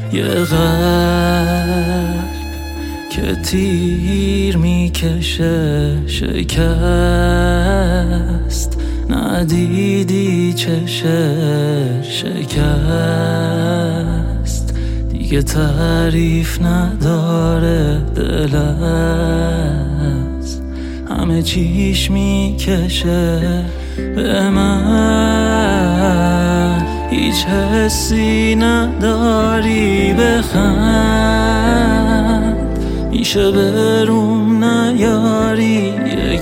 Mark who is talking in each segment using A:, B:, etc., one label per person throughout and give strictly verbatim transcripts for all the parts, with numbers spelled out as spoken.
A: یه قلب که تیر میکشه شکست، ندیدی چشر شکست، دیگه تعریف نداره دل از همه چیش میکشه به من، هیچ حسی نداری بخند، میشه بروم نیاری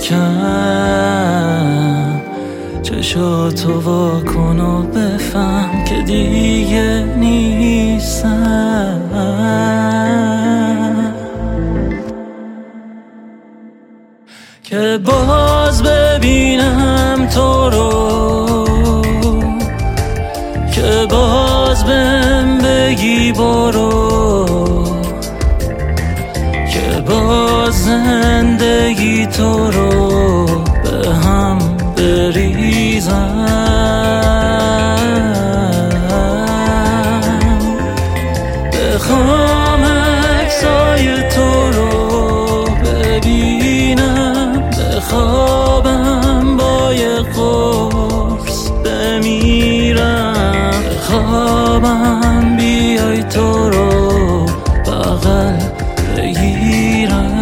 A: یکم، چشاتو وا کن و بفهم که دیگه نیستم، که باز ببینم تو رو، که باز بهم بگی برو، که باز زندگی تو رو به هم بریزم، بخوام عکسای تو رو ببینم، بخوابم با یه قرص بمیرم، بخوابم بیای تو رو بغل بگیرم،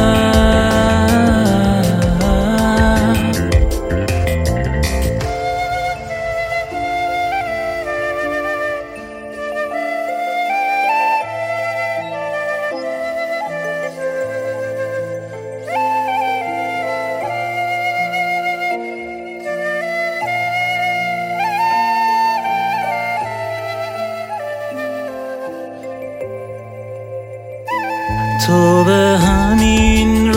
A: تو به همین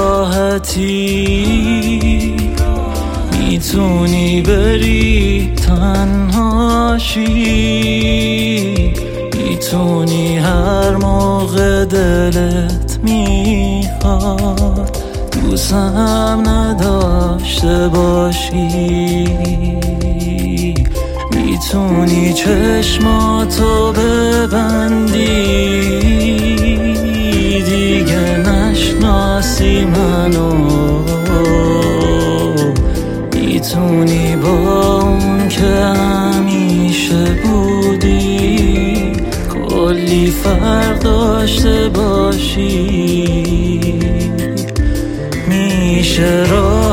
A: راحتی میتونی بری تنهاشی، میتونی هر موقع دلت میخواد دوستم نداشته باشی، میتونی چشماتو ببندی دیگه نشناسی منو، میتونی با اون که همیشه بودی کلی فرق داشته باشی، میشه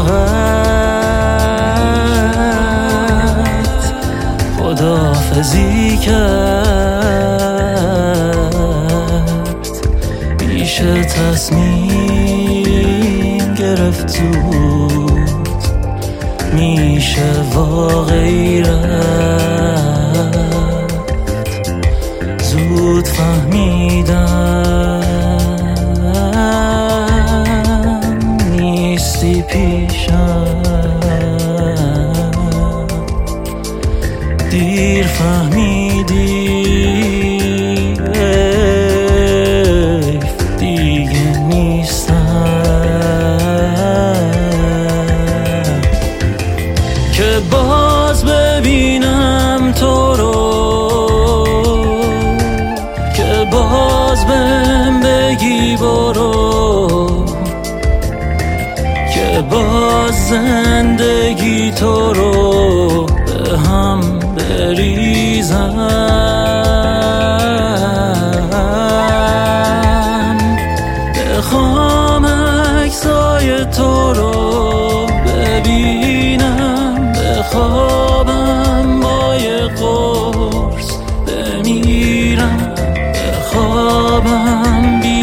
A: راحت خداحافظی کرد، میشه تصمیم گرفت زود، میشه واقعی رفت زود، فهمیدم نیستی پیشم، دیر فهمیدی که باز ببینم تو رو، که باز بهم بگی برو، که باز زندگی تو رو به هم بریزم، بخوام عکسای تو رو ببینم، بخوابم با یه قرص بمیرم، بخوابم بی